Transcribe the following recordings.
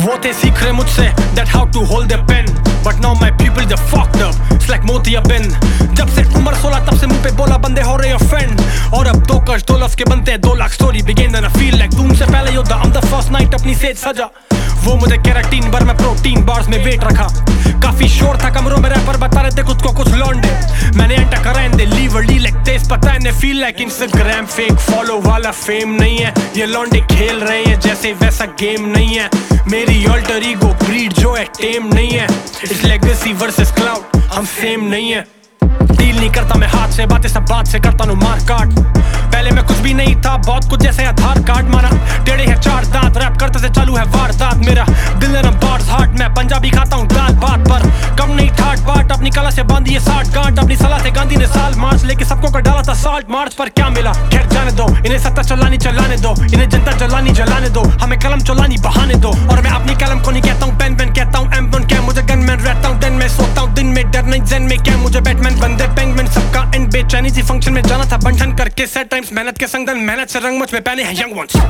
वो थे सीख रहे मुझसे that how to hold their pen, but now my people they're fucked up, it's like मोतिया बिन। जब से उम्र 16 तब से मुंह पे बोला बंदे हो रहे offend, और अब 2 कश 2 लफ्ज़ के बनते हैं 2 lakh story begin and I feel like तुम से पहले योद्धा I'm the first night अपनी सेज सजा। वो मुझे केराटीन बर में प्रोटीन बार्स में वेट रखा, काफी शोर था कमरों में रैपर बता रहे थे खुद को कुछ लौंडे। मैंने एंटर करा and the leave early like तेज पता है feel like Instagram fake follow वाला फेम नहीं है, ये लौंडे खेल रहे हैं जैसे वैसा गेम नहीं है। मेरी अल्टर ईगो ब्रीड जो है टेम नहीं है, इट्स लेगेसी वर्सेस क्लाउड हम सेम नहीं है। डील नहीं करता मैं हाथ से, बातें सब बात से करता हूँ मार काट। पहले मैं कुछ भी नहीं था, बहुत कुछ जैसे आधार कार्ड माना टेढ़े है 4 दांत, रैप करते से चालू है वारदात। मेरा दिल नरम बार्स हार्ट, मैं पंजाबी खाता हूँ दाल बात पर कम नहीं ठाट बाट। अपनी कला से बांधी है 60 गांठ, अपनी सलाह से गांधी ने साल मार्च लेके सबको कर डाला था साल्ट मार्च पर। क्या मिला खैर जाने दो, इन्हें सत्ता चलानी चलाने दो, इन्हें जनता जलानी जलाने दो, हमें कलम चलानी बहाने दो। और मैं अपनी कलम को नहीं कहता हूँ पेन पेन, कहता हूँ M1 क्या मुझे गनमैन रहता हूँ 10 में सोता हूँ दिन में, डर नहीं जेन में क्या मुझे बैटमैन बंदे पेंगुइन सबका एंड बेचैनी सी फंक्शन में जाना था बंधन करके सेट टाइम्स मेहनत के संग मेहनत से रंग मुझ में पहने हैं यंग वंस।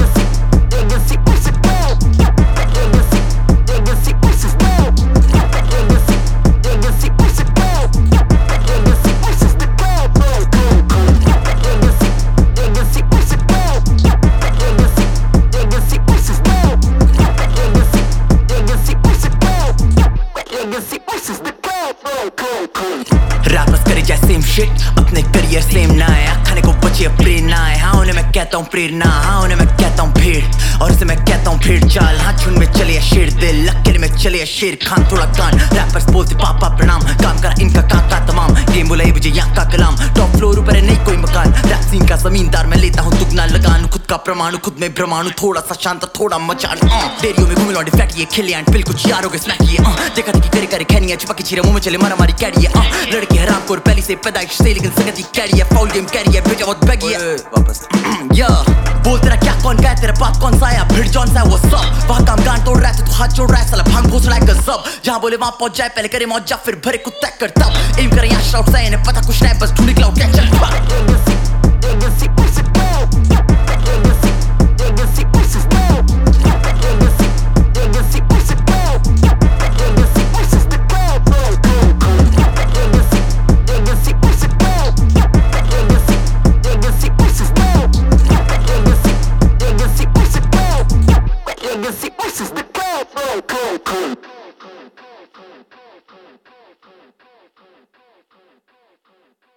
रैपर्स करे जाए सेम शिट, अपने करियर सेम ना है, खाने को बचे प्रेरणा है। हाँ उन्हें मैं कहता हूँ प्रेरणा, हाँ उन्हें मैं कहता हूँ भीड़, और उसे मैं कहता हूँ भीड़ चाल। हाँ झुंड में चले या शेर दिल, लक्के में चले या शेर खान थोड़ा कान। रैपर्स बोलते पापा प्रणाम, काम करा इनका काका तमाम, गेम बुलाई मुझे यहाँ का कलाम। टॉप फ्लोर ऊपर है नहीं कोई मकान, रैप सीन का जमींदार मैं लेता हूँ दुगना लगान। खुद का प्रमाण खुद में ब्रह्मांड, थोड़ा सा शांत थोड़ा मचान। डेरियो में घूमे लौंडे फ्लैट ये खेले एंड बिल कुछ यारों के स्मैक ये देखा देखी करे करे खैनी है, छुपा के चीरे मुंह में चले मारा मारी कैरी है। लड़के हराम को पहली से पैदाइश से लेकिन संगति कैरी है, फाउल गेम कैरी है, भेजा बहुत बैगी है वापस। या बोल तेरा क्या कौन गया, तेरा बाप कौन सा आया, भिड़ जॉन सा वो सब। वहाँ काम गान तोड़ रहा है तो हाथ जोड़ रहा है, साला भांग घोष रहा है गजब। जहाँ बोले वहाँ पहुंच जाए, पहले करे मौज जा फिर भरे कुत्ता कर तब। एम करे यहाँ शॉट सा इन्हें पता कुछ नहीं, बस ढूंढ निकला catcher. Legacy versus the cloud.